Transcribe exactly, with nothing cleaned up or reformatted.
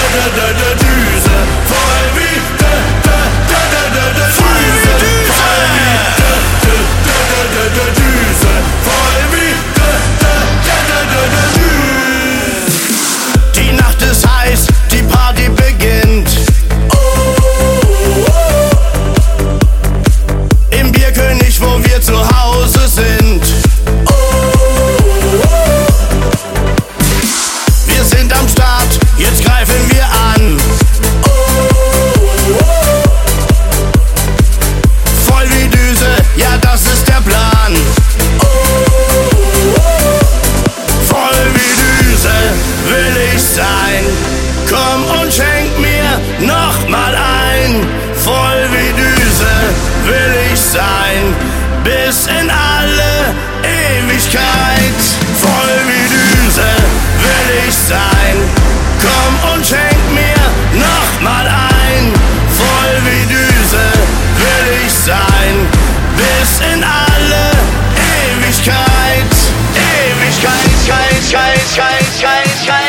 Düse, voll wie Düse, voll wie Düse, voll wie Düse. Die Nacht ist heiß, die Party beginnt. Im Bierkönig, wo wir zu Hause sind. Wir sind am Start, jetzt greifen wir an. Voll wie Düse, ja das ist der Plan. Voll wie Düse will ich sein. Komm und schenk mir noch mal ein. Voll wie Düse will ich sein, bis in alle Ewigkeit. Voll wie Düse will ich sein. Komm und schenk mir noch mal ein. Voll wie Düse will ich sein, bis in alle Ewigkeit. Ewigkeit, Ewigkeit, Ewigkeit, Ewigkeit.